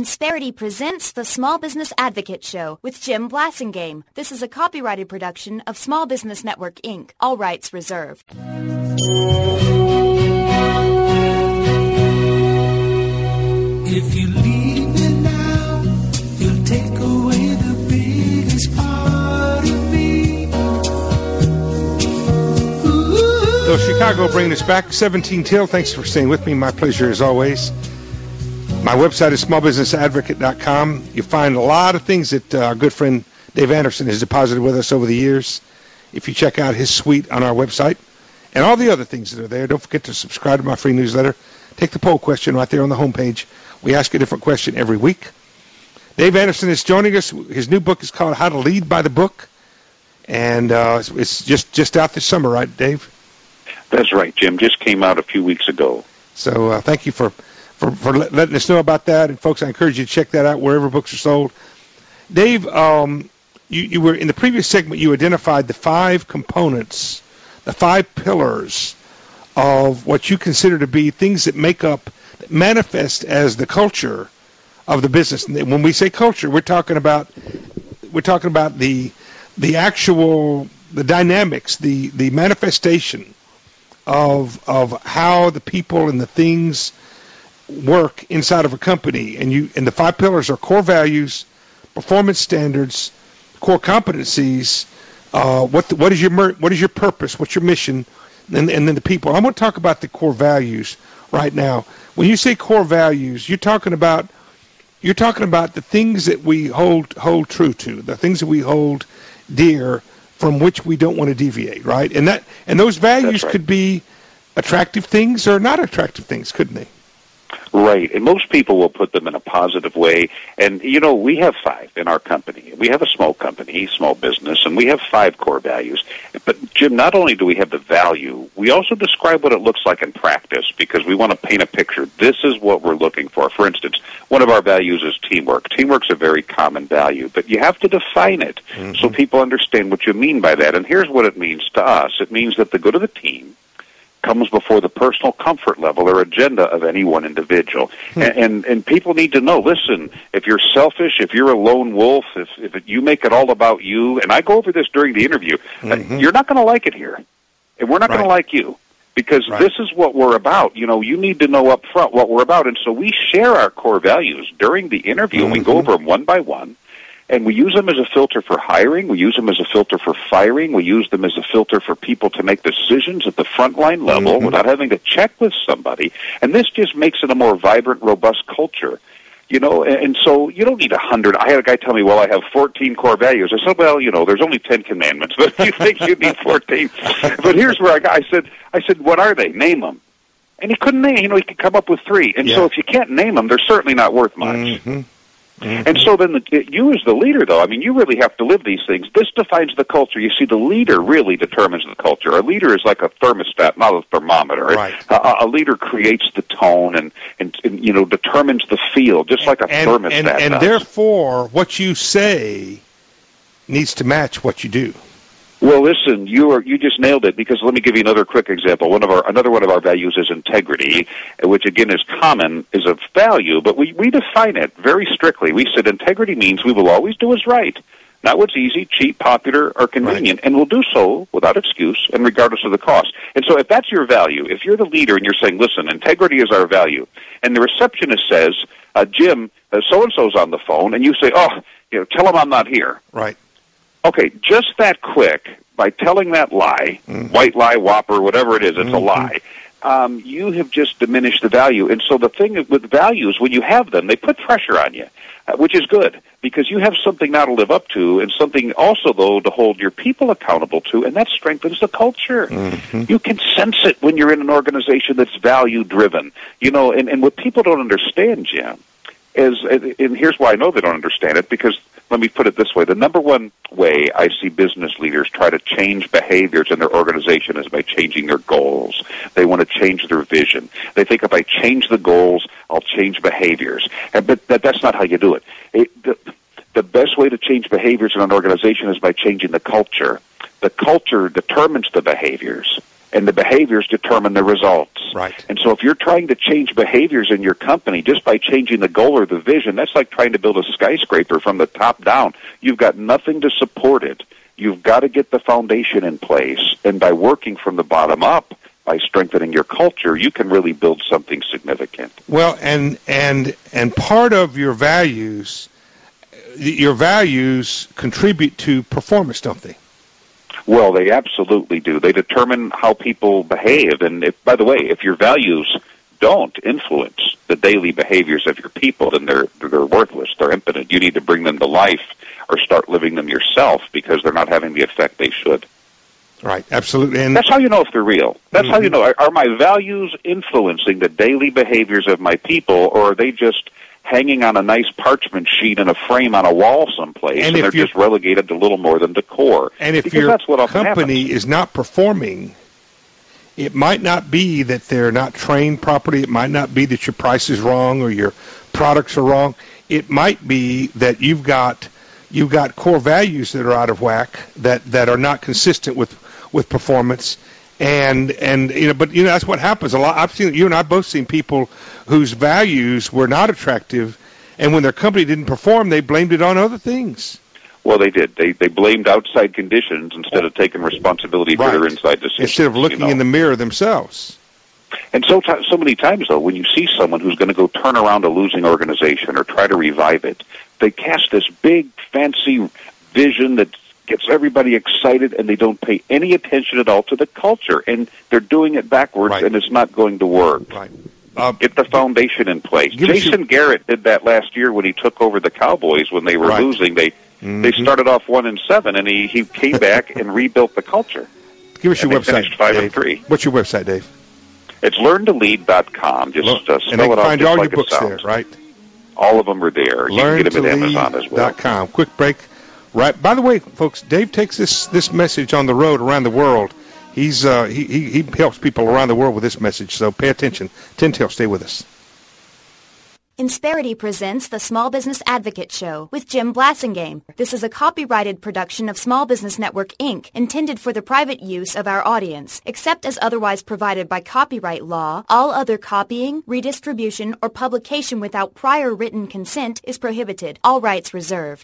Insperity presents the Small Business Advocate Show with Jim Blasingame. This is a copyrighted production of Small Business Network, Inc. All rights reserved. If you leave me now, you'll take away the biggest part of me. So Chicago bringing us back, 17 till. Thanks for staying with me. My pleasure as always. My website is smallbusinessadvocate.com. You'll find a lot of things that our good friend Dave Anderson has deposited with us over the years. If you check out his suite on our website and all the other things that are there, don't forget to subscribe to my free newsletter. Take the poll question right there on the homepage. We ask a different question every week. Dave Anderson is joining us. His new book is called How to Lead by the Book, and it's just out this summer, right, Dave? That's right, Jim. Just came out a few weeks ago. So thank you for letting us know about that. And, folks, I encourage you to check that out wherever books are sold. Dave, you were in the previous segment, you identified the 5 components, the 5 pillars of what you consider to be things that make up, that manifest as the culture of the business. And when we say culture, we're talking about the actual, the dynamics, the manifestation of how the people and the things work inside of a company. And the 5 pillars are core values, performance standards, core competencies. What is your purpose? What's your mission? And then the people. I'm going to talk about the core values right now. When you say core values, you're talking about the things that we hold true to, the things that we hold dear, from which we don't want to deviate, right? And those values could be attractive things or not attractive things, couldn't they? Right, and most people will put them in a positive way. And, you know, we have 5 in our company. We have a small company, small business, and we have 5 core values. But, Jim, not only do we have the value, we also describe what it looks like in practice because we want to paint a picture. This is what we're looking for. For instance, one of our values is teamwork. Teamwork's a very common value, but you have to define it so people understand what you mean by that. And here's what it means to us. It means that the good of the team comes before the personal comfort level or agenda of any one individual. And people need to know, listen, if you're selfish, if you're a lone wolf, if you make it all about you, and I go over this during the interview, you're not going to like it here. And we're not going to like you. Because this is what we're about. You know, you need to know up front what we're about. And so we share our core values during the interview, and we go over them one by one. And we use them as a filter for hiring. We use them as a filter for firing. We use them as a filter for people to make decisions at the frontline level without having to check with somebody. And this just makes it a more vibrant, robust culture. You know, and so you don't need 100. I had a guy tell me, well, I have 14 core values. I said, well, you know, there's only 10 commandments, but you think you need 14. But here's where I said, what are they? Name them. And he couldn't name, he could come up with 3. And so if you can't name them, they're certainly not worth much. And so then you as the leader, though, I mean, you really have to live these things. This defines the culture. You see, the leader really determines the culture. A leader is like a thermostat, not a thermometer. Right. A leader creates the tone and you know, determines the feel, just like a thermostat does. And therefore, what you say needs to match what you do. Well, listen, you just nailed it, because let me give you another quick example. Another one of our values is integrity, which again is a value, but we define it very strictly. We said integrity means we will always do what's right, not what's easy, cheap, popular, or convenient, and we'll do so without excuse and regardless of the cost. And so if that's your value, if you're the leader and you're saying, listen, integrity is our value, and the receptionist says, Jim, so-and-so's on the phone, and you say, tell him I'm not here. Right. Okay, just that quick, by telling that lie, white lie, whopper, whatever it is, it's a lie, you have just diminished the value. And so the thing with values, when you have them, they put pressure on you, which is good, because you have something now to live up to and something also, though, to hold your people accountable to, and that strengthens the culture. You can sense it when you're in an organization that's value-driven. You know, and what people don't understand, Jim, and here's why I know they don't understand it, because let me put it this way. The number one way I see business leaders try to change behaviors in their organization is by changing their goals. They want to change their vision. They think if I change the goals, I'll change behaviors. But that's not how you do it. The best way to change behaviors in an organization is by changing the culture. The culture determines the behaviors. and the behaviors determine the results. Right. And so if you're trying to change behaviors in your company just by changing the goal or the vision, that's like trying to build a skyscraper from the top down. You've got nothing to support it. You've got to get the foundation in place, and by working from the bottom up, by strengthening your culture, you can really build something significant. Well, and part of your values contribute to performance, don't they? Well, they absolutely do. They determine how people behave. And by the way, if your values don't influence the daily behaviors of your people, then they're worthless. They're impotent. You need to bring them to life or start living them yourself because they're not having the effect they should. Right, absolutely. And that's how you know if they're real. That's how you know. Are my values influencing the daily behaviors of my people, or are they just hanging on a nice parchment sheet in a frame on a wall someplace, and they're just relegated to little more than decor? And if because your company is not performing, it might not be that they're not trained properly. It might not be that your price is wrong or your products are wrong. It might be that you've got core values that are out of whack, that are not consistent with performance. And but that's what happens a lot. I've seen, you and I both seen people whose values were not attractive, and when their company didn't perform, they blamed it on other things. Well, they did. They blamed outside conditions instead of taking responsibility for their inside decisions. Instead of looking in the mirror themselves. And so many times, though, when you see someone who's going to go turn around a losing organization or try to revive it, they cast this big, fancy vision that gets everybody excited, and they don't pay any attention at all to the culture, and they're doing it backwards, and it's not going to work. Right. Get the foundation in place. Jason Garrett did that last year when he took over the Cowboys when they were losing. They started off 1-7, and he came back and rebuilt the culture. Give us your website, finished 5-3. What's your website, Dave? It's learntolead.com. Just spell and they can it out find just all like your books it sounds. there, right? All of them are there. You can get them at Amazon as well. LearnToLead.com. Quick break. Right. By the way, folks, Dave takes this message on the road around the world. He helps people around the world with this message. So pay attention. Tintel, stay with us. Insperity presents the Small Business Advocate Show with Jim Blasingame. This is a copyrighted production of Small Business Network, Inc., intended for the private use of our audience. Except as otherwise provided by copyright law, all other copying, redistribution, or publication without prior written consent is prohibited. All rights reserved.